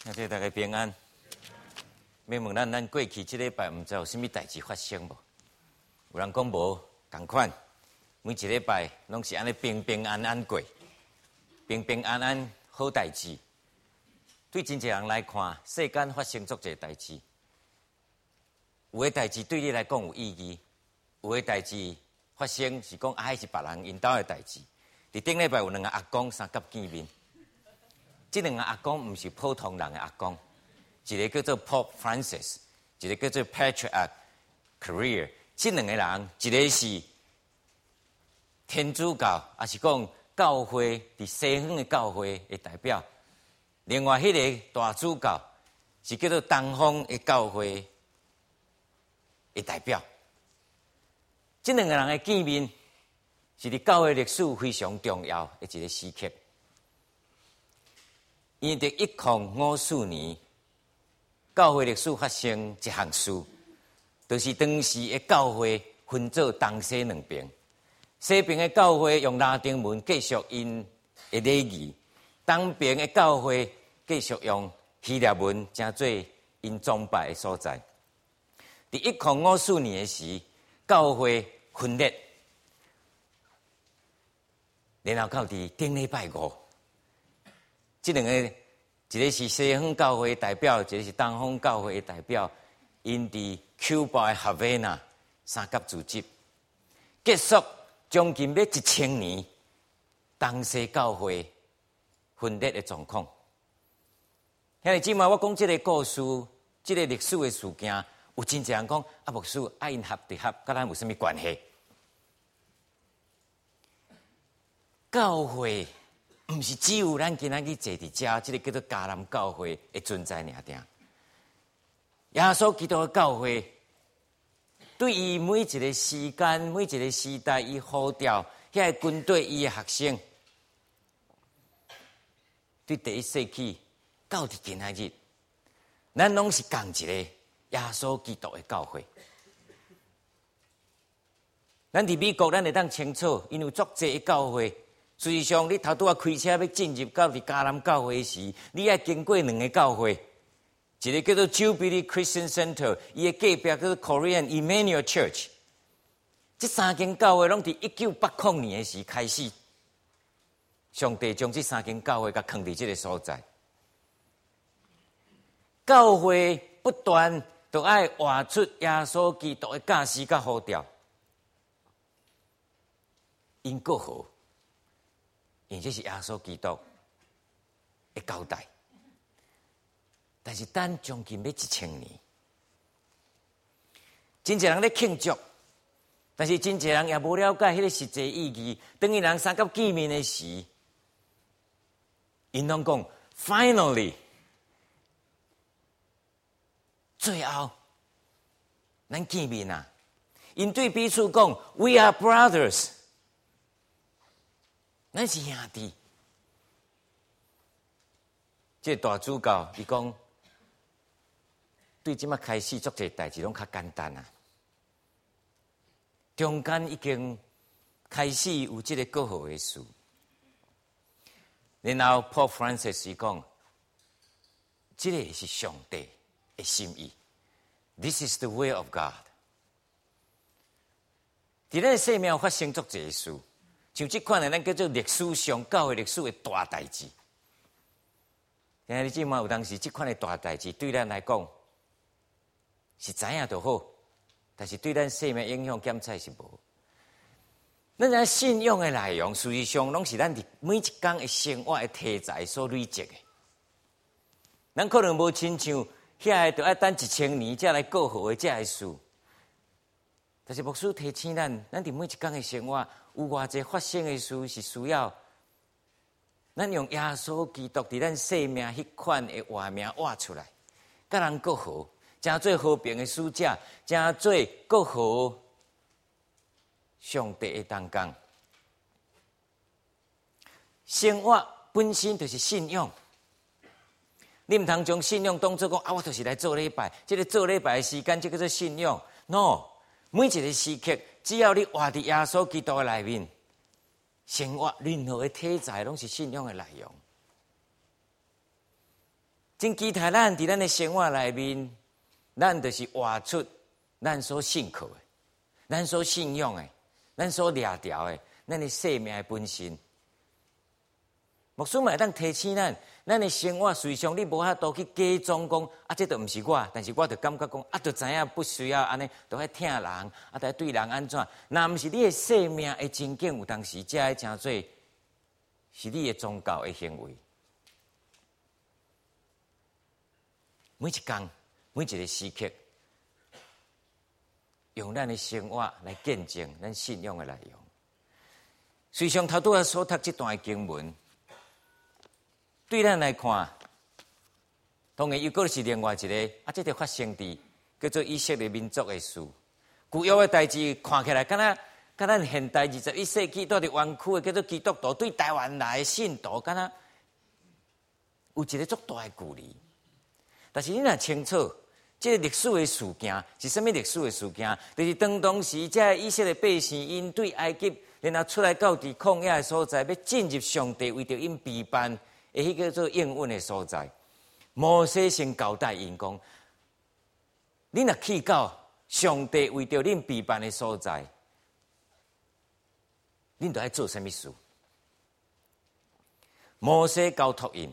祝大家平安。要问咱过去这礼拜，唔知有啥物代志发生无？有人讲无同款，每一礼拜拢是安尼平平安安过，平平安安好代志。对真侪人来看，世间发生足侪代志，有的代志对你来讲有意义，有的代志发生是讲还是别人因兜的代志。伫顶礼拜有2个阿公三甲见面。这2个阿公唔是普通人的阿公，一个叫做 Pope Francis， 一个叫做 Patriarch Kirill。这2个人，一个是天主教，也是讲教会伫西方的教会的代表；另外迄个大主教是叫做东方的教会的代表。这2个人的见面，是伫教会历史非常重要的一个时刻。因伫1054年，教会历史发生一项事，就是当时的教会分做东西2边。西边的教会用拉丁文继续因的礼仪，东边的教会继续用希腊文，正做因崇拜的所在。伫1054年的时，教会分裂，然后到伫顶礼拜5。这2个，一个是西方教会的代表，一个是东方教会的代表，因伫 Cuba 的哈维那三甲组织结束将近要1000年东西教会分裂的状况。兄弟姊妹，我讲这个故事，这个历史的事件，有真侪人讲啊，牧师啊，因合伫合，甲咱有啥物关系？教会唔是只有咱今仔日坐伫遮，这个叫做迦南教会的存在尔定。耶稣基督的教会，对于每一个时间、每一个时代，伊呼召遐个军队伊的学生，对第1世纪到伫今仔日，咱拢是共一个耶稣基督的教会。咱伫美国，咱会当清楚，因为足侪的教会。实际上，你头拄开车要进入到伫迦南教会时，你要经过2个教会，一个叫做 Jubilee Christian Center， 伊的隔壁叫做 Korean Emmanuel Church。这3间教会拢伫1980年的时开始，上帝将这3间教会甲放伫这个所在。教会不断都爱活出耶稣基督的教示甲呼召，因过好。因为这是耶稣基督的交代，但是等将近要1000年，真侪人咧庆祝，但是真侪人也无了解迄个实际意义。当伊人三甲见面的时，因拢讲 finally， 最后咱见面啊！因对彼此讲 ，We are brothers。咱是兄弟。这大主教伊讲，对即马开始做这代志拢较简单啊。中间已经开始有这个过好的事，然后 Pope Francis 伊讲，这个是上帝的心意 ，This is the will of God。伫咱生命发生足侪事。像这款的，咱叫做历史上教会历史的大代志。兄弟姊妹，有当时这款的大代志对咱来讲是知影就好，但是对咱生命影响检测是无。咱信仰的内容，实际上拢是咱伫每一天的生活的题材所累积的。咱可能无亲像遐个，就要等1000年才来过好的这个事。但是牧师提醒咱伫每一天的生活。有偌济发生的事是需要咱用耶稣基督伫咱生命迄款的画面画出来，甲人更好，真做和平的使者，真做更好上帝的同工。生活本身就是信仰，你唔通将信仰当作讲啊，我就是来做礼拜，这个做礼拜的时间，这个叫做信仰。No， 每一个时刻。只要你活伫耶稣基督的内面，生活任何的题材拢是信仰的内容。 真期待咱伫咱的生活内面，咱就是活出咱所信靠的、咱所信仰的、咱所掠条的、咱的生命的本身。牧师嘛会当提醒咱的生活随上你无法度去假装讲啊，这都毋是我，但是我就感觉讲啊，就知影不需要安尼，都爱听人，啊，都爱对人安怎？若毋是你的生命的真境，有当时才会诚做是你的宗教的行为。每一天，每一个时刻，用咱的生活来见证咱信仰的内容。随上头拄仔所读这段经文。对咱来看，当然又搁是另外一个这个发生地叫做以色列民族的事。旧约的代志看起来，敢咱现代21世纪住伫湾区的叫做基督徒对台湾来的信徒，敢若有一个足大的距离。但是你若清楚，这个历史的事件是什么历史的事件？就是当时这以色列百姓因对埃及，然后出来到伫旷野的所在，要进入上帝为着因备办。迄叫做应允的所在，摩西先交代因讲：，你若去到上帝为着恁备办的所在，恁着爱做什么事？摩西交托因，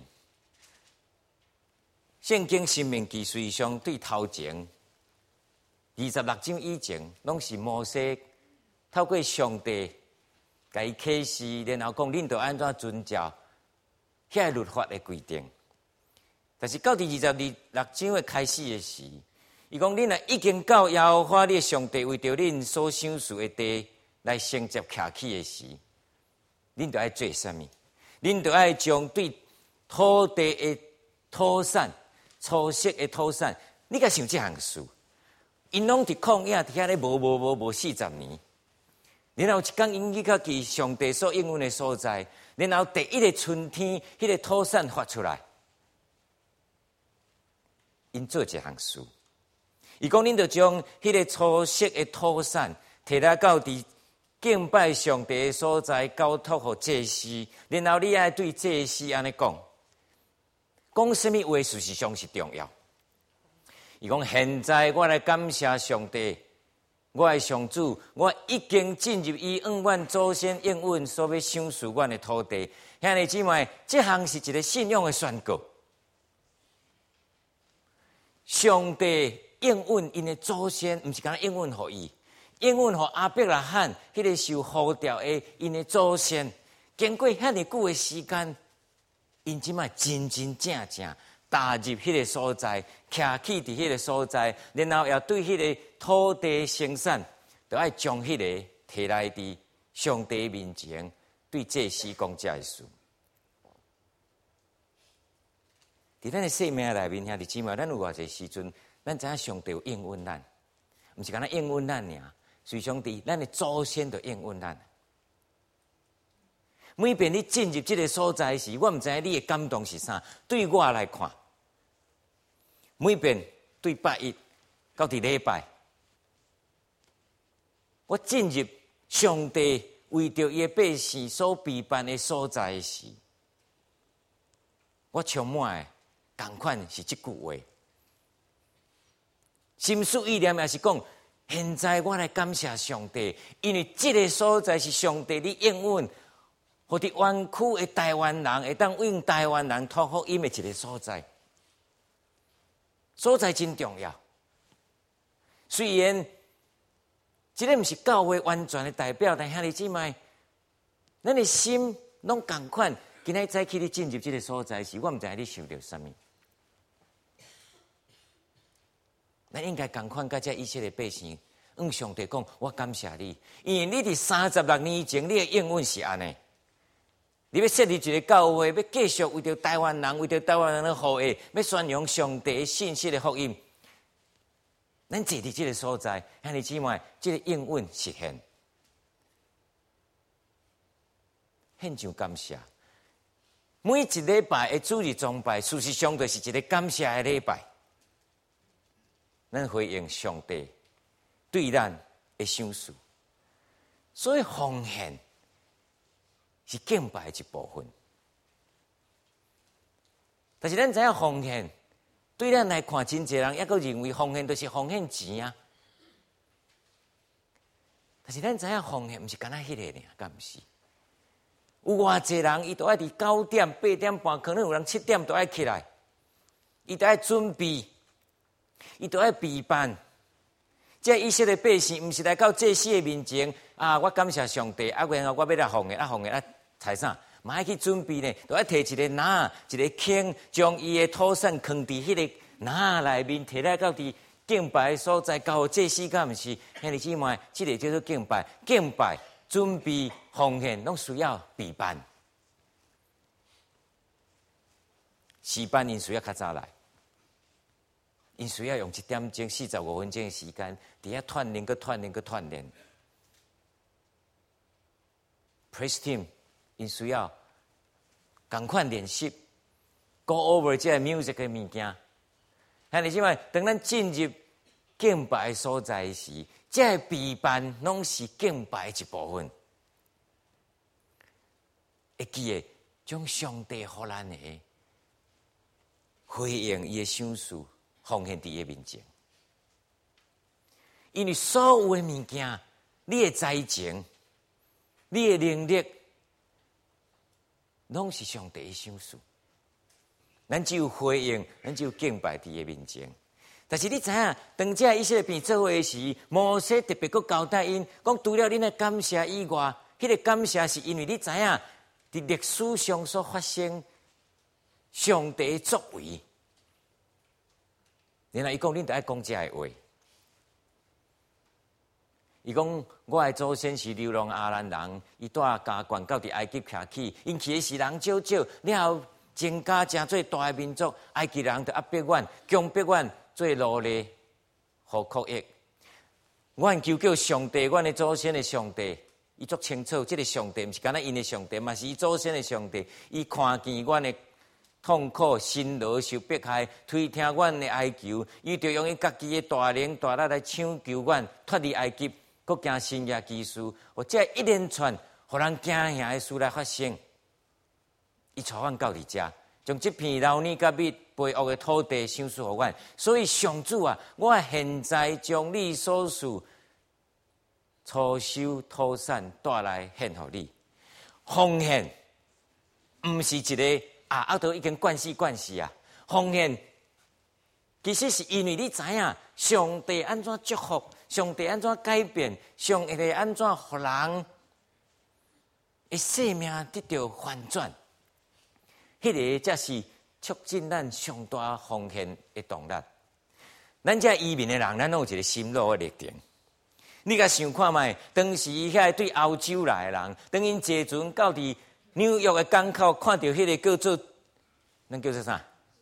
圣经申命记随上对头前26章以前，拢是摩西透过上帝给伊启示，然后讲恁着安怎遵照。遐律法的规定，但是到第26章的开始的时，伊讲恁若已经到耶和华你上帝为着恁所想事的地来承接徛起的时，恁着爱做什么？恁着爱将对土地的土产、初熟的土产，你甲想这项事？因拢伫旷野伫遐咧无40年。然后一天，因去到其上帝所应允的所在，然后第一个春天，迄个土产发出来，因做一项事。伊讲，恁着将迄个初熟的土产摕来到伫敬拜上帝的所在，交托互祭司，然后你爱对祭司安尼讲，讲什么话事实上是重要。伊讲，现在我来感谢上帝。我的上主，我已经进入伊恩阮祖先应允所要赏赐阮的土地。兄弟姊妹，这项是一个信仰的宣告。上帝应允因的祖先，不是讲应允互伊，应允互阿伯拉罕，迄个受呼召的因的祖先。经过遐尼久的时间，因即卖真正踏入迄个所在，徛起伫迄个所在，然后也对迄个土地生产，就爱将迄个摕来伫上帝面前对祭司讲这事。伫咱的生命内面，兄弟姊妹，咱有偌济时阵，咱知影上帝有应允咱，毋是干那应允咱尔，随上帝，咱的祖先就应允咱。每遍你进入这个所在时，我毋知影你的感动是啥。对我来看，每遍对拜一到伫礼拜，我进入上帝为着伊的百姓所备办的所在时，我充满的同款是这句话，心思意念也是讲，现在我来感谢上帝，因为这个所在是上帝的应允。或伫湾区的台湾人会当用台湾人托福音的一个所在，所在真重要。虽然这个不是教会完全的代表，但兄弟姊妹，咱的心拢同款。今仔早起你进入这个所在时，我唔知你想到什么。咱应该同款，甲这以色列百姓，向上帝讲：我感谢你，因为你伫36年前，你的应允是安尼。你要设立一个教会，要继续为着台湾人，为着台湾人的福祉，要宣扬上帝的信息的福音。咱坐伫这个所在，兄弟姊妹，这个应允实现，献上感谢。每一礼拜的主日崇拜，事实上就是一个感谢的礼拜。咱回应上帝对咱的赏赐，所以奉献是敬拜的一部分。 但是咱知影奉献，对咱来看，真侪人抑阁认为奉献就是奉献钱啊。但是咱知影奉献毋是干那迄个尔，敢毋是？有偌济人，伊都爱伫9点、8点半，可能有人7点都爱起来，伊都爱准备，伊都爱备办。这以色列百姓，毋是来到祭司的面前啊！我感谢上帝，啊，然后我要来奉献，奉献财啥？嘛爱去准备呢，都爱摕一个篮、一个筐，将伊的土产放伫迄个篮内面，摕来到伫敬拜的所在，交祭司，敢毋是？兄弟姊妹，这个叫做敬拜，敬拜。准备奉献，拢需要备办。时班因需要较早来，因需要用1点钟45分钟的时间，伫遐锻炼、锻炼。Praise team 因需要共款练习 ，go over 这 music 的物件。兄弟姊妹，当咱进入敬拜所在时，这备办拢是敬拜一部分，会记得将上帝予咱的回应伊的赏赐奉献伫伊面前，因为所有的物件，你的才情、你的能力，拢是上帝的赏赐。咱只有回应，咱只有敬拜伫伊面前。但是你知影，当这以色列变做伙时，摩西特别佫交代因，讲除了恁的感谢以外，迄个感谢是因为你知影，伫历史上所发生上帝的作为。然后伊讲，恁得爱讲这个话。伊讲，我的祖先是流浪阿兰人，伊带家眷到伫埃及徛起，因去的是人少少，了后增加真做大的民族，埃及人就压迫阮，强迫阮。做奴隶，互苦役。阮求救上帝，阮的祖先的上帝，伊足清楚，这个上帝毋是干那因的上帝，嘛是伊祖先的上帝。伊看见阮的痛苦、辛劳、受迫害，推听阮的哀求，伊就用伊家己的大能大力来抢救阮，脱离埃及，国行新约奇事，或者一连串互人惊吓的事来发生。伊带阮到伫遮。将这片老尼甲密肥沃的土地赏赐予阮，所以上主啊，我现在将你所属初收土产带来献予你。奉献毋是一个都已经惯死啊！奉献其实是因为你知影上帝安怎祝福，上帝安怎改变，上帝安怎互人的生命得到反转。迄个才是促进咱上大奉献的动力。咱这移民的人，咱有一个心路的历程。你甲想看觅，当时遐对欧洲来的人，当因坐船到伫纽约的港口，看到迄个叫做，咱叫做啥？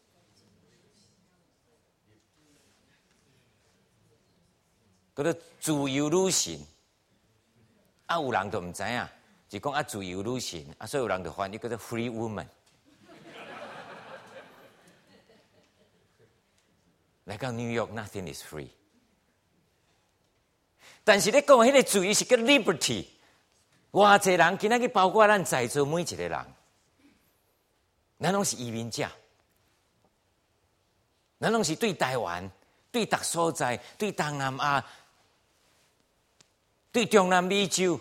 叫做自由女神。有人就毋知影，就讲自由女神，所以有人就翻译叫做 free woman。来到 New York, nothing is free。但是你讲迄个自由是叫 liberty， 偌济人今仔日包括咱在座每一个人，咱拢是移民者，咱拢是对台湾、对各所在、对东南亚、对中南美洲，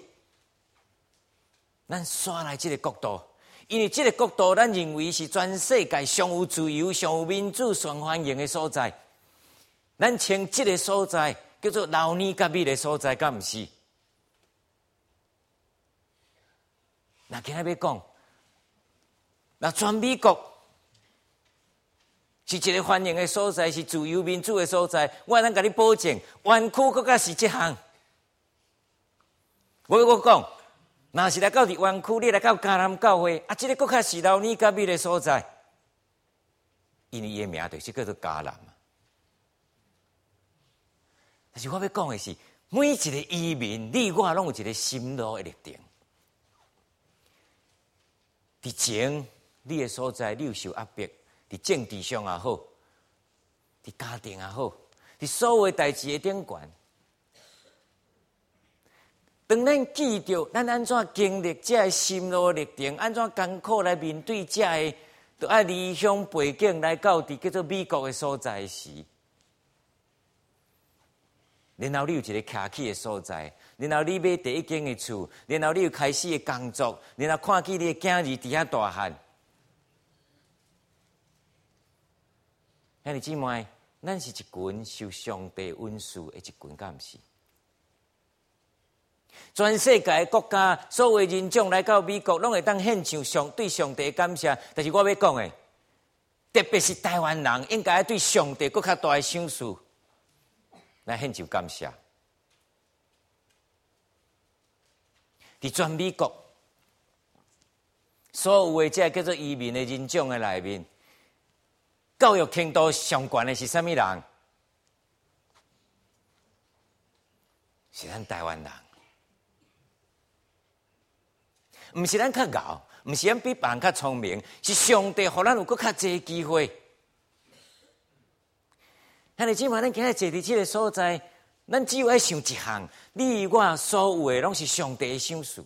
咱刷来这个国度。因为这个国度，咱认为是全世界上有自由、上有民主、上欢迎的所在。咱称这个所在叫做老尼甲密的所在，敢毋是？那今仔要讲，那全美国是一个欢迎的所在，是自由民主的所在。我能甲你保证，湾区国家是这项。我讲，若是来到伫湾区，你来到迦南教会，这个国家是老尼甲密的所在，因为伊的名就是叫做迦南。但是我要讲的是，每一个移民，你我拢有一个心路的历程。伫前你的所在，你有受压迫，伫政治上也好，伫家庭也好，伫所有的代志的顶悬。当咱记着咱安怎经历这个心路的历程，安怎艰苦来面对这个就爱离乡背景来到伫叫做美国的所在时，然后你有一个徛起的所在，然后你买第一间的厝，然后你有开始的工作，然后看见你的囝儿伫遐大汉。兄弟姊妹，咱是一群受上帝恩赐的一群，敢毋是？全世界的国家，所有人种来到美国，拢会当献上对上帝的感谢。但是我要讲的，特别是台湾人，应该对上帝更较大的赏赐来献上感谢。伫全美国，所有的这叫做移民的人种的内面，教育程度上悬的是啥物人？是咱台湾人。毋是咱较敖，毋是咱比别人较聪明，是上帝互咱有更较济机会。兄弟姊妹，咱今日坐伫这个所在，咱只有爱想一项：你我所有的拢是上帝的赏赐。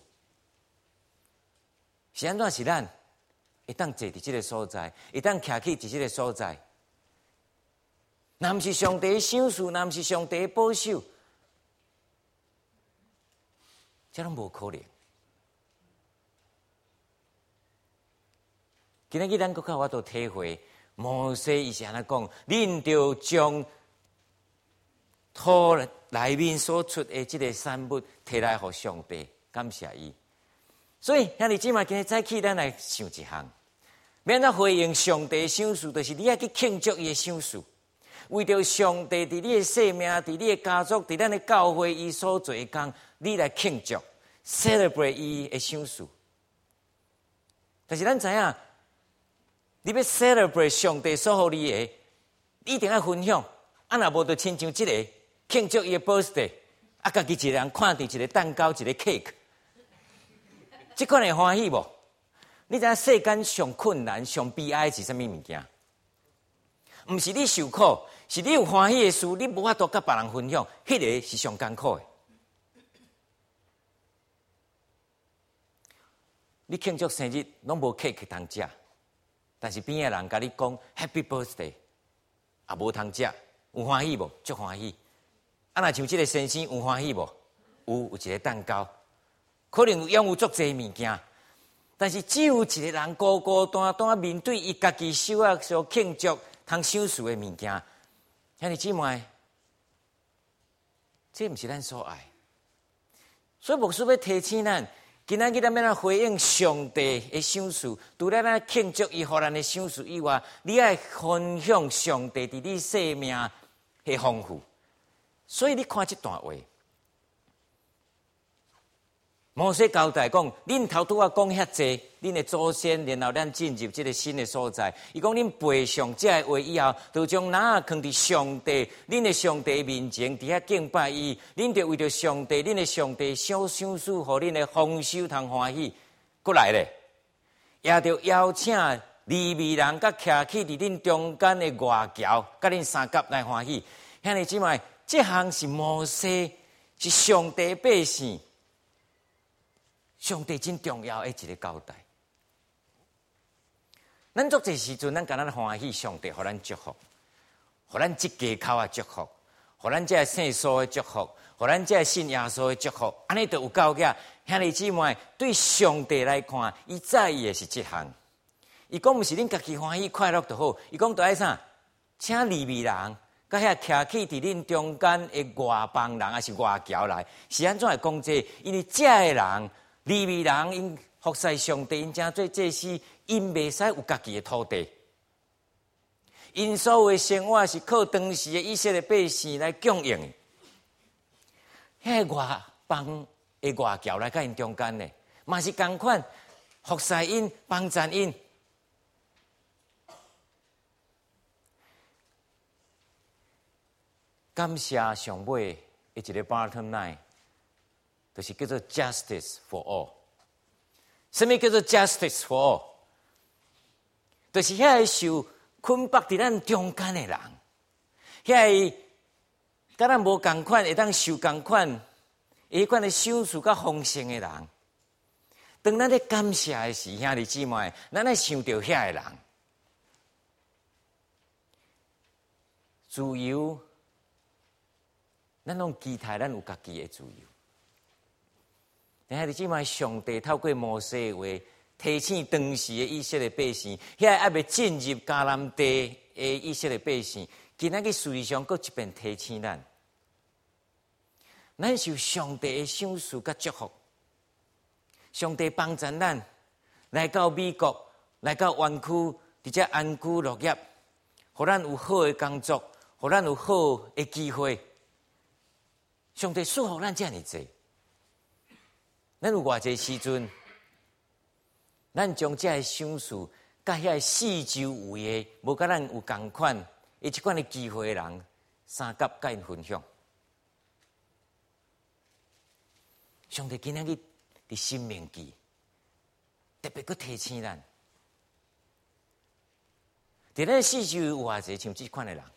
是安怎？是咱会当坐伫这个所在，会当徛起伫这个所在。若毋是上帝的赏赐，若毋是上帝的保守，这拢无可能。今日咱搁较我都体会，摩西伊是安怎讲？恁着将土内面所出的这个产物摕来互上帝，感谢伊。所以兄弟姊妹，今日早起咱来想一项，免咱回应上帝的赏赐，就是你要去庆祝伊的赏赐，为着上帝伫你的生命、伫你的家族、伫咱的教会伊所做的工，你来庆祝 ，celebrate 伊的赏赐。但是咱知影。你要 celebrate 上帝所予你的，你一定要分享。啊，若无就亲像这个庆祝伊的 birthday， 啊，家己一个人看伫一个蛋糕、一个 cake， 这款会欢喜无？你知影世间上困难、上悲哀是啥物物件？毋是你受苦，是你有欢喜的事，你无法度甲别人分享，迄个是上艰苦的。你庆祝生日拢无 cake 通食。但是边的人甲你讲 Happy Birthday， 也无通食，有欢喜无？足欢喜。啊，若像这个先生有欢喜无？有一个蛋糕，可能拥有足济物件，但是只有一个人孤孤单单面对伊家己手啊所庆祝、通赏赐的物件。兄弟姊妹，这毋是咱所爱，所以牧师要提醒咱。今仔日咱要回应上帝的赏赐，除了咱庆祝伊互咱的赏赐以外，你爱分享上帝伫你生命的丰富。所以你看这段话，摩西交代讲：恁头拄仔讲遐济，恁的祖先，然后咱进入这个新的所在。伊讲恁背上这个话以后，就将哪放伫上帝，恁的上帝面前，伫遐敬拜伊。恁就为着上帝，恁的上帝小赏赐，互恁的丰收通欢喜。过来咧，也着邀请利未人甲徛起伫恁中间的外侨，甲恁三甲来欢喜。兄弟姊妹，这项是摩西，是上帝百姓。上帝真重要的一个交代。咱做这时阵，咱感咱欢喜，上帝互咱祝福，互咱这家口的祝福，互咱这圣所的祝福，互咱这信耶稣的祝福，安尼就有够个。兄弟姊妹，对上帝来看，伊在意的是这项。伊讲毋是恁家己欢喜快乐就好，伊讲就爱啥？请利未人，甲遐徛起伫恁中间的外邦人，还是外侨来，是安怎会讲这？因为这个人。利未人因服侍上帝，因正做祭司，因袂使有家己的土地。因所有的生活是靠当时的以色列百姓来供应。遐外邦的外侨来甲因中间呢，嘛是同款服侍因、帮助因。感谢上尾的一个 bottom line。就是叫做 justice for all。什么叫做 justice for all？ 就是遐个受捆绑伫咱中间的人，遐个甲咱无共款，会当受共款，迄款的赏赐甲丰盛的人。当咱咧感谢的时，兄弟姊妹，咱咧想到遐个人， 自由，咱拢期待咱有家己的自由。但是即卖上帝透过摩西的话，提醒当时的以色列百姓，遐还未进入迦南地的以色列百姓，今仔日事实上搁一遍提醒咱，咱受上帝的赏赐甲祝福，上帝帮助咱来到美国，来到湾区，伫遮安居乐业，互咱有好的工作，互咱有好的机会。上帝赐福咱遮尔济，咱有偌济时阵，咱将遮个赏赐，甲遐四周有的无甲咱有共款，伊即款的机会的人，三甲甲因分享。上帝今仔日伫生命记，特别搁提醒咱，伫咱四周有偌济像即款的人。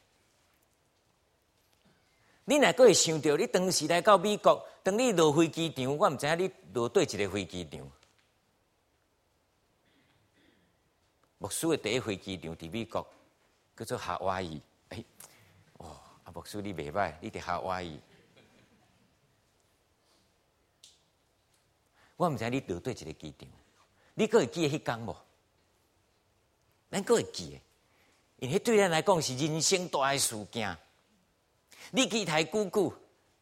你若阁会想到，你当时来到美国，当你落飞机场，我毋知影你落对一个飞机场。牧师的第一飞机场伫美国，叫做夏威夷。牧师你袂歹，你伫夏威夷。我毋知影你落对一个机场，你阁会记得迄天无？咱阁会记的，因为迄对咱来讲是人生大的事件。你期待久久，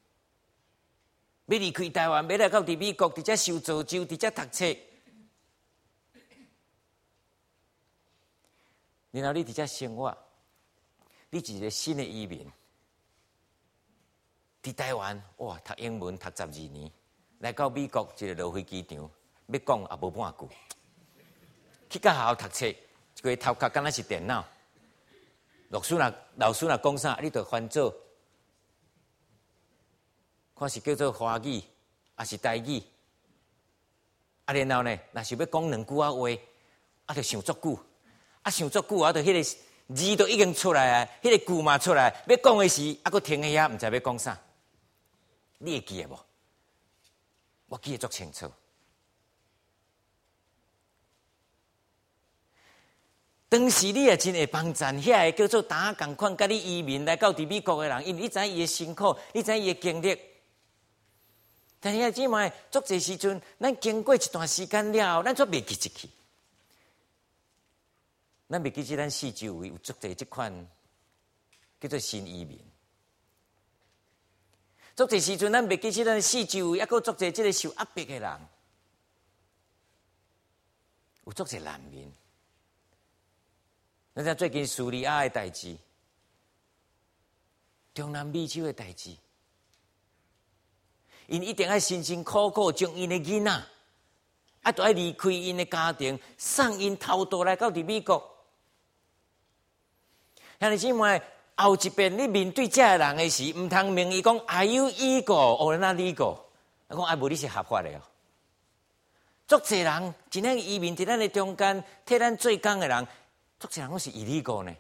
要离开台湾，要来到伫美国，伫遮受造就，伫遮读册。然后你伫遮生活，你是一个新的移民，伫台湾哇，读英文读12年，来到美国一个落飞机场，要讲也无半句，去到学校读册，一个头壳敢若是电脑，老师若讲啥，你就翻做。看是叫做华语，还是台语？然后呢，若是要讲两句话，就想足久，想足久，就迄个字都已经出来啊，迄个句嘛出来，要讲的时，搁停喺遐，毋知要讲啥。你会记得无？我记得足清楚。当时你也真会帮衬遐个叫做打共款，甲你移民来到伫美国的人，因为你知伊的辛苦，你知伊的经历。但是即卖足侪时阵，咱经过一段时间了后，咱却袂记得去。咱袂记得咱四周围有足侪即款叫做新移民。足侪时阵，咱袂记得咱四周围还佫足侪即个受压迫的人，有足侪难民。咱知最近叙利亚的代志，中南美洲的代志。因一定要辛辛苦苦将因的囡仔，都要离开因的家庭，送因偷渡来到伫美国。像你即卖后一遍，你面对这个人的时，唔通问伊讲 Are you legal or not legal？ 讲无你是合法的哦。足侪人真正移民伫咱的中间，替咱做工的人，足侪人拢是illegal呢。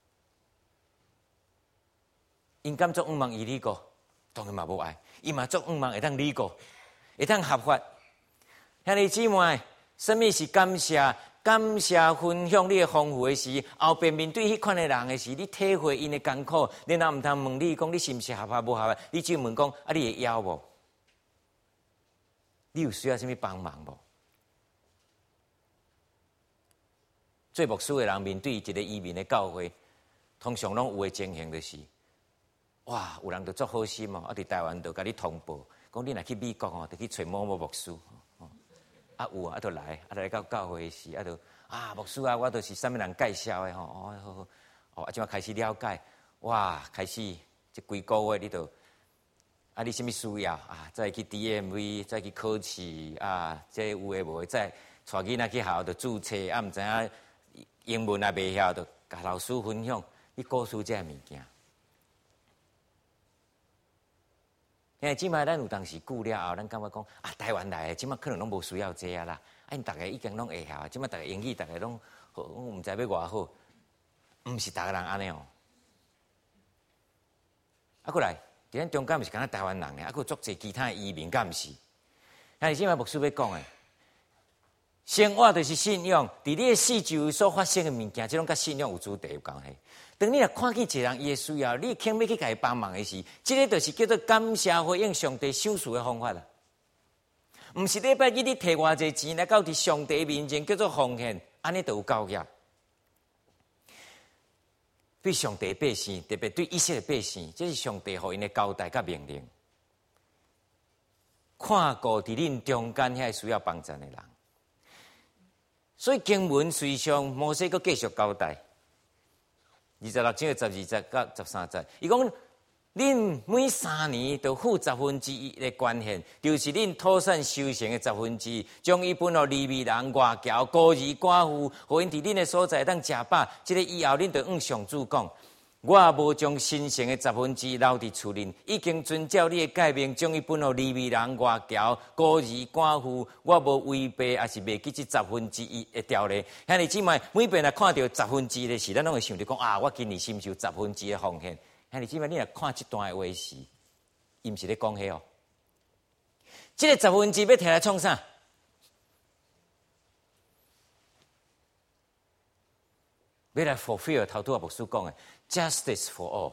因敢做忙illegal，当然嘛无爱。伊嘛足忙会当理过，会当合法。兄弟姊妹，什么是感谢？感谢分享你的丰富的时，后边面对迄款的人的时，你体会因的艰苦，你若唔通问你讲你是毋是合法无合法？你只问讲你会要无？你有需要什么帮忙无？做牧师的人面对一个移民的教会，通常拢有的情形就是。哇！有人就做好心哦，伫台湾就甲你通报，讲你若去美国哦，就去找某某牧师。有啊，就来，来到教会时，就牧师啊，我就是啥物人介绍的吼，即马开始了解，哇，开始即几个月你就，你什么需要再去 DMV， 再去考试这有诶无诶，再带囡仔去学校就注册，毋知影英文也袂晓，就甲老师分享，你告诉这物件。因为即摆咱有当时久了后，咱感觉讲台湾来的，即摆可能拢无需要这啊啦。因大家已经拢会晓，即摆大家英语大家拢，我毋知要偌好，毋是大家人安尼哦。过来，伫咱中间毋是敢若台湾人诶，有足侪其他移民，敢毋是？但是即摆牧师要讲诶， 生活就是信仰，伫你的四周所发生的物件，这种甲信仰有主题有关系。当你若看见一个人伊的需要，你肯要去甲伊帮忙的时，这个就是叫做感谢回应上帝赏赐的方法啦。毋是礼拜日你摕偌济钱来到伫上帝面前叫做奉献，安尼就有够业。对上帝百姓，特别对以色列百姓，这是上帝互因的交代甲命令。看顾伫恁中间遐需要帮助的人，所以经文随上摩西佫继续交代，26章12节到13节，伊讲恁每3年都付1/10的捐献，就是恁土产收成的1/10，将伊分予利未人、外侨、孤儿、寡妇，互因伫恁的所在当食饱。这个以后，恁就上主讲。我无将新生的1/10留伫厝里，已经遵照你的诫命，将伊分予利未人、外侨、孤儿、寡妇。我无违背，也是袂记这1/10的条例。兄弟姊妹，每遍若看到1/10的时，咱拢会想着讲啊，我今年承受1/10的奉献。兄弟姊妹，你若看这段的话时，伊毋是咧讲迄哦。这个1/10要摕来创啥？要来 fulfill 头拄啊牧师讲的。Justice for all。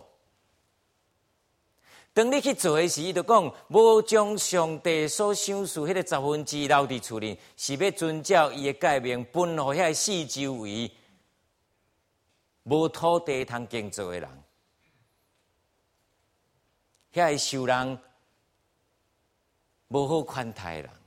当你去做的时，伊就讲无将上帝所赏赐迄个1/10留伫厝里，是要遵照伊的诫命，分予遐四周围无土地通耕作的人，遐受人无好款待的人。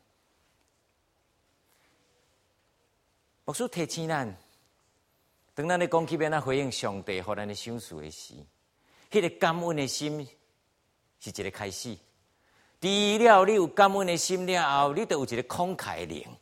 牧师提醒咱。当咱咧讲起要怎回应上帝互咱的赏赐的时，迄个感恩的心是一个开始。除了你有感恩的心了后，你就有一个慷慨的灵。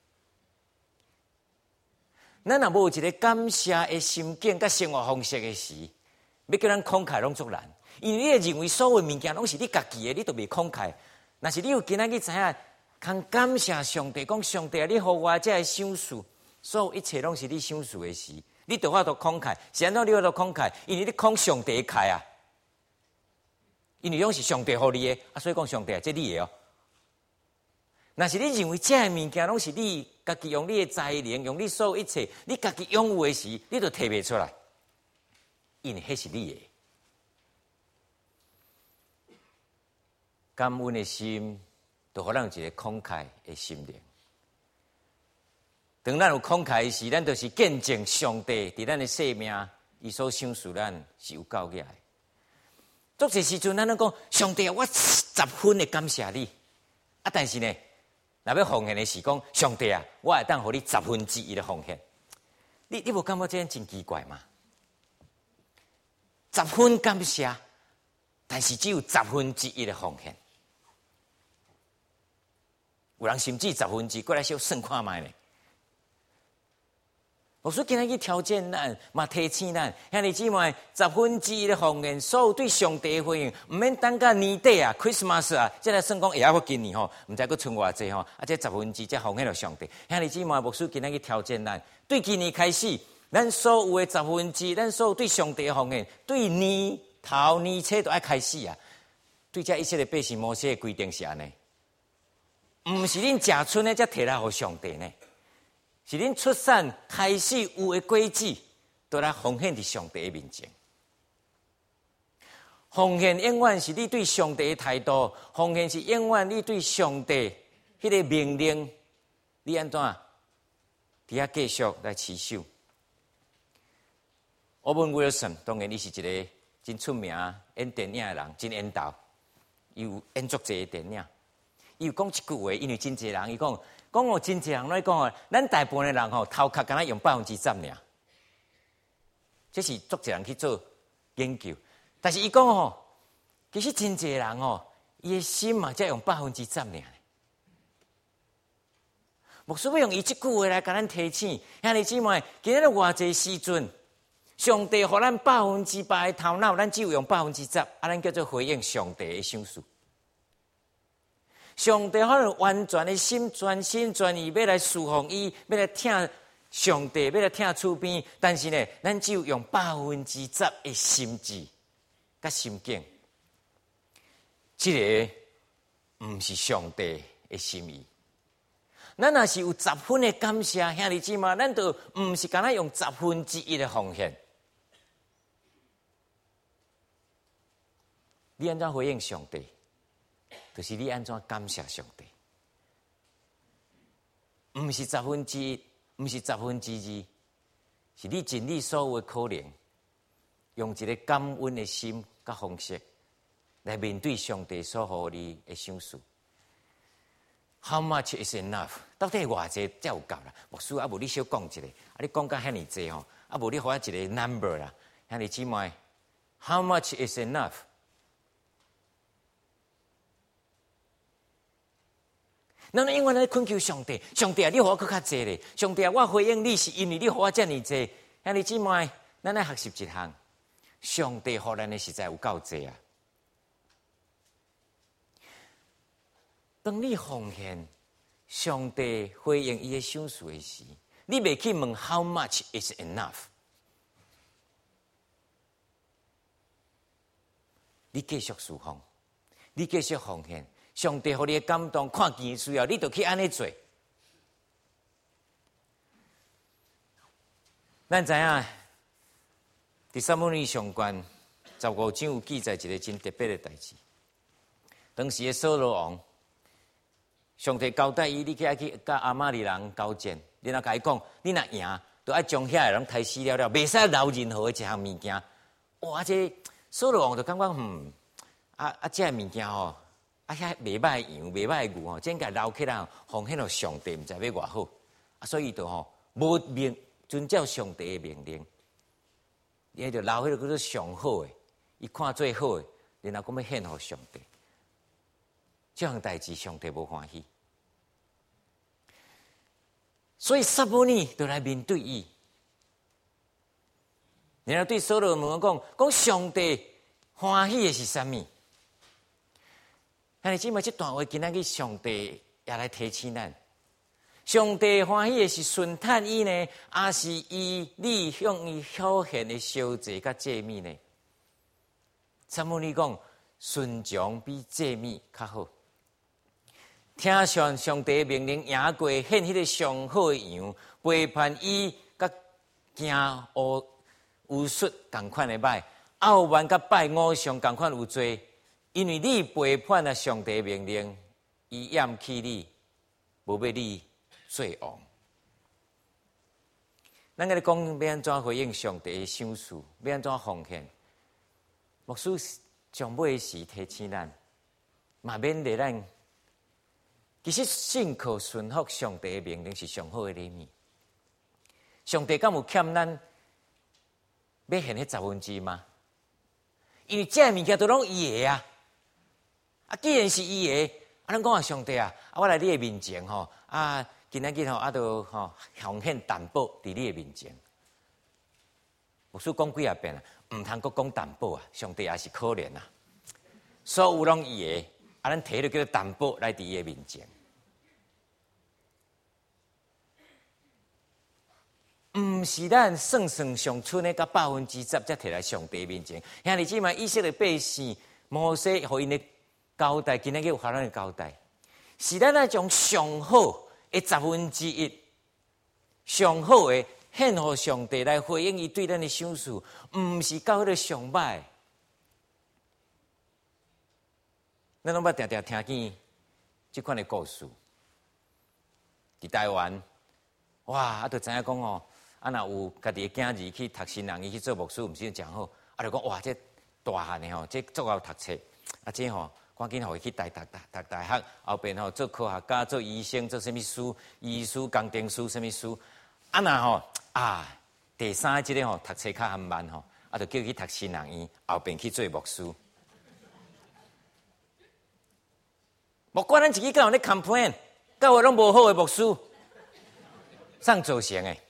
咱若无有一个感谢的心境甲生活方式的时，要叫咱慷慨拢足难。因为你会认为所有物件拢是你家己的，你都袂慷慨。若是你有今仔日知影，通感谢上帝，讲上帝啊，你互我这个赏赐，所有一切拢是你赏赐的时。你就法度慷慨，是安怎你法度慷慨？因为你慷上帝的慨啊，因为拢是上帝互你的啊，所以讲上帝啊，这你的哦。若是你认为这物件拢是你家己用你的才能，用你所有一切，你家己拥有的时，你就摕袂出来，因为迄是你的。感恩的心，就互咱有一个慷慨的心灵。当咱有慷慨时，咱就是见证上帝伫咱的生命，伊所赏赐咱是有够额的。足侪时阵，咱拢讲上帝啊，我10分的感谢你啊！但是呢，若要奉献的是讲上帝啊，我会当互你1/10的奉献。你无感觉这样真奇怪吗？10分感谢，但是只有1/10的奉献。有人甚至1/10，过来小算看卖呢。我说今日去挑战咱，嘛提醒咱，兄弟姊妹，1/10的奉献，所有对上帝的回应，唔免等到年底啊 ，Christmas 啊，即来算讲，要今年吼，唔知佫剩偌济吼，啊，这1/10才奉献了上帝。兄弟姊妹，牧师今日去挑战咱，对今年开始，咱所有的1/10，咱所有对上帝的奉献，对年头年初都爱开始啊。对这一切的百姓，摩西的规定是安尼，唔是恁食剩的才摕来互上帝呢。是恁出产开始有的果子，都来奉献伫上帝的面前。奉献永远是你对上帝的态度，奉献是永远你对上帝迄个命令，你安怎伫遐继续来持守。欧文·威尔森当然伊是一个真出名演电影的人，真演导，伊有演足侪电影。伊有讲一句话，因为真侪人伊讲哦，真侪人来讲哦，咱大部分的人吼头壳敢若用10%尔，这是足侪人去做研究。但是伊讲吼，其实真侪人吼，伊的心嘛才用10%尔。牧师要用伊这句话来甲咱提醒，兄弟姊妹，今日偌济时阵，上帝互咱100%的头脑，咱只有用10%，啊，咱叫做回应上帝的赏赐。上帝可能完全的心、全心全意要来侍奉伊，要来听上帝，要来听厝边。但是呢，咱只有用10%的心智甲心境，这个唔是上帝的心意。 咱若是有10分的感谢，兄弟姊妹，咱就毋是干那用1/10的奉献。你安怎回应上帝？就是你安怎感谢上帝？毋是1/10，毋是2/10，是你尽你所有的可能，用一个感恩的心甲方式来面对上帝所予你的赏赐。How much is enough？ 到底偌济才有够啦？牧师，啊无你小讲一下，啊你讲甲遐尼济吼，啊无你互我一个 number 啦，兄弟姊妹 ，How much is enough？ 咱永远咧恳求上帝，上帝啊，你互我搁较济咧，上帝啊，我回应你是因为你互我遮尔济，兄弟姊妹，咱来学习一项，上帝互咱的实在有够济啊！当你奉献，上帝回应伊的赏赐的时，你袂去问 How much is enough？ 你继续侍奉，你继续奉献，上帝互你的感动，看见需要，你就去安尼做。咱知影，第撒母耳上卷15章有记载一个真特别的代志。当时的扫罗王。上帝交代伊，你去甲亚玛力人交战，然后甲伊讲，你若赢，就爱将遐个人杀死了，袂使留任何的一项物件。哇！这扫罗王就感觉，这物件吼，遐袂歹羊，袂歹牛吼，真甲留起来，奉献互上帝，毋知要偌好。所以就无遵照上帝的命令，伊就留迄个叫做上好的，伊看最好的，然后讲要献互上帝。这项代志，上帝无欢喜。所以撒母耳就来面对伊，然后对所罗门讲上帝欢喜的是啥物？兄弟姊妹，这段话今仔日上帝也来提醒咱，上帝欢喜的是顺探伊呢，还是你向伊表现的烧祭甲祭物呢？撒母耳讲顺从比祭物较好。听上上帝的命令，赢过献迄个上好的羊，背叛伊，甲行巫术同款的歹，傲慢甲拜偶像同款有罪，因为你背叛了上帝的命令，伊厌弃你，无要你做王。咱个咧讲要安怎回应上帝的赏赐，要安怎奉献？牧师上尾时提醒咱，嘛免咧咱。其实信靠顺服上帝的命令是上好的礼物。上帝敢有欠咱要献迄1/10吗？因为这物件都拢伊的啊！既然是伊的，咱讲上帝啊，我来你的面前吼，今仔日吼，就奉献担保伫你的面前。牧师讲几啊遍啊，毋通阁讲担保啊，上帝也是可怜啊。所有拢伊的。咱摕了叫做担保来伫伊的面前，毋是咱算上剩的甲10%才摕来上帝面前。兄弟姊妹，以色列百姓摩西互因的交代，今仔日有互咱的交代，是咱来将上好的1/10，上好的献互上帝来回应伊对咱的赏赐，毋是到迄个上歹。咱拢捌常常听见即款的故事，伫台湾，哇，就知影讲哦，若有家己的囝儿去读新人，伊去做牧师，毋是真好，就讲哇，这大汉的吼，这足够读册，这吼，赶紧互伊去读大学，后边吼做科学家、做医生、做什么书、医师、工程师什么书，第三即个吼读册较含慢吼，就叫伊去读新人院，后边去做牧师。莫管咱自己敢有咧 complain， 教会拢无好的牧师，上造成的。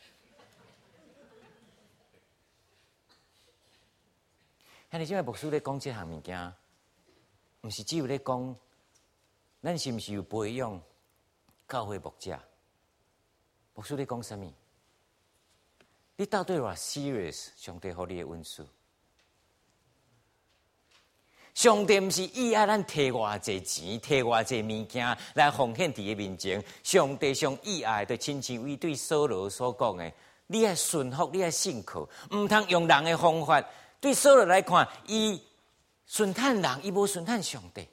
兄弟姊妹，牧师咧讲这项物件，毋是只有咧讲，咱是毋是有培养教会牧者？牧师咧讲啥物？你到底偌 serious？ 上帝互你的恩赐， 上帝毋是意爱咱摕偌济钱、摕偌济物件来奉献伫伊面前。上帝上意爱，就亲像伊对扫罗所讲的：你要顺服，你要信靠，毋通用人的方法。对扫罗来看，伊顺探人，伊无顺探上帝。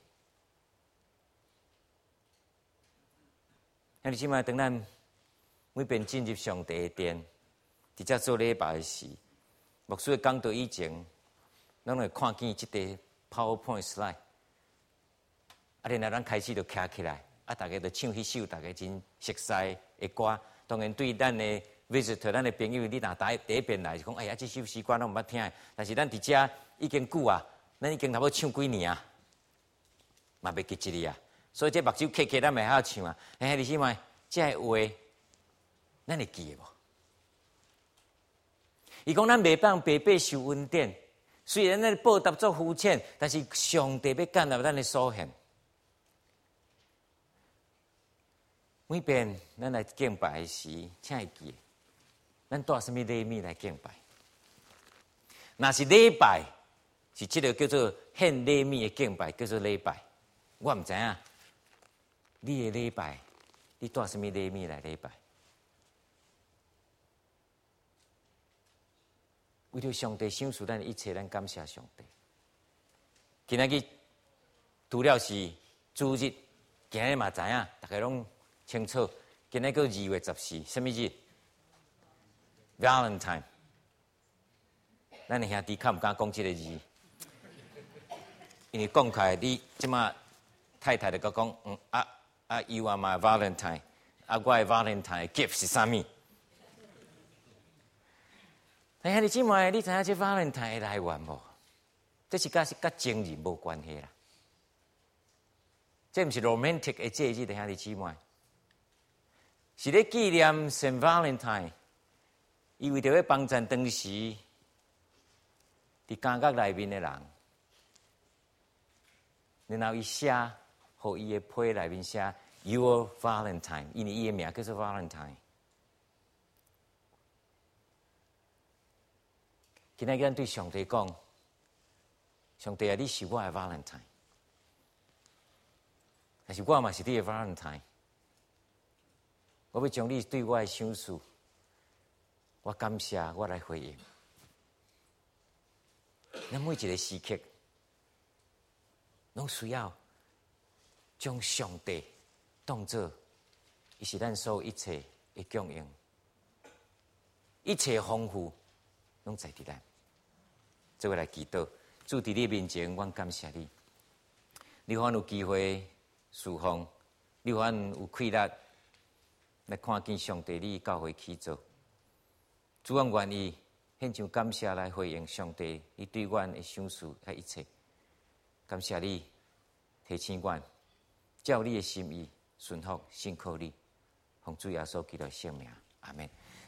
那你即摆当咱每遍进入上帝的殿，直接做礼拜时，牧师讲到以前，咱会看见即个 PowerPoint slide， 然后咱开始就徛起来，大家就唱迄首大家真熟悉的歌。当然对咱的 visitor， 咱的朋友，你若第一遍来就讲，哎呀，这首诗歌咱毋捌听。但是咱伫遮已经久啊，咱已经差不多唱几年啊，嘛袂记一哩啊。所以这目睭刻咱袂晓唱啊。你是嘛？这话咱会记的无？伊讲咱袂当白白受恩典，虽然咱报答作肤浅，但是上帝要干了咱的所献。每遍咱来敬拜时，请会记，咱带什么礼物来敬拜？若是礼拜，是这个叫做献礼物的敬拜，叫做礼拜。我唔知影，你的礼拜，你带什么礼物来礼拜？为着上帝享受咱的一切，咱感谢上帝。今仔日除了是主日，今日嘛知影，大家拢清楚。今仔个2月14，什么日 ？Valentine。咱的兄弟较唔敢讲这个字，因为讲开你即马太太就讲，you are my Valentine， 我的 Valentine gift 是啥物？哎呀，你即卖你知影这 Valentine 的来源无？这是甲情人无关系啦。这毋是 romantic 的节日，兄弟姊妹，是咧纪念圣 Valentine， 伊为着要帮助当时伫监狱内面的人，然后伊写，互伊的批内面写 Your Valentine， 因为伊的名叫做 Valentine。今仔日对上帝讲，上帝啊，你是我的 Valentine， 但是我嘛是你的 Valentine。我要将你对我的赏赐，我感谢，我来回应。咱每一个时刻，拢需要将上帝当作伊是咱所有一切的供应，一切丰富拢在伫咱。做伙来祈祷，主伫你面前，我感谢你。你互阮有机会侍奉，你互阮有气力来看见上帝你教会起做。主，阮愿意献上感谢来回应上帝你对阮的赏赐和一切。感谢你提醒阮，照你的心意顺服信靠你，奉主耶稣基督的圣名，阿门。